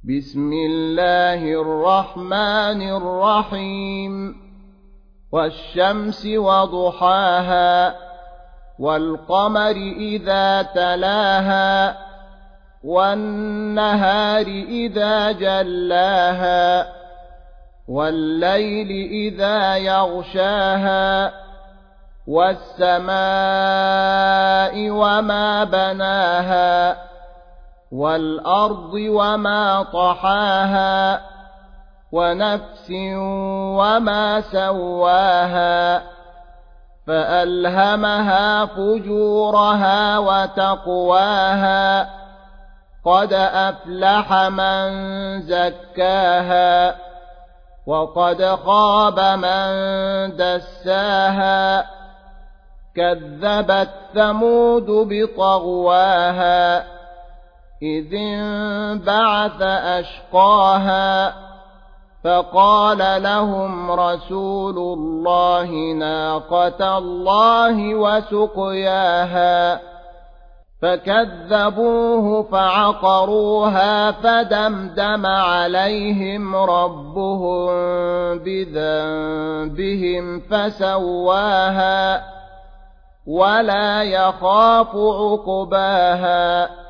بسم الله الرحمن الرحيم والشمس وضحاها والقمر إذا تلاها والنهار إذا جلاها والليل إذا يغشاها والسماء وما بناها والأرض وما طحاها ونفس وما سواها فألهمها فجورها وتقواها قد أفلح من زكاها وقد خاب من دساها كذبت ثمود بطغواها إذ انبعث أشقاها فقال لهم رسول الله ناقة الله وسقياها فكذبوه فعقروها فدمدم عليهم ربهم بذنبهم فسواها ولا يخاف عقباها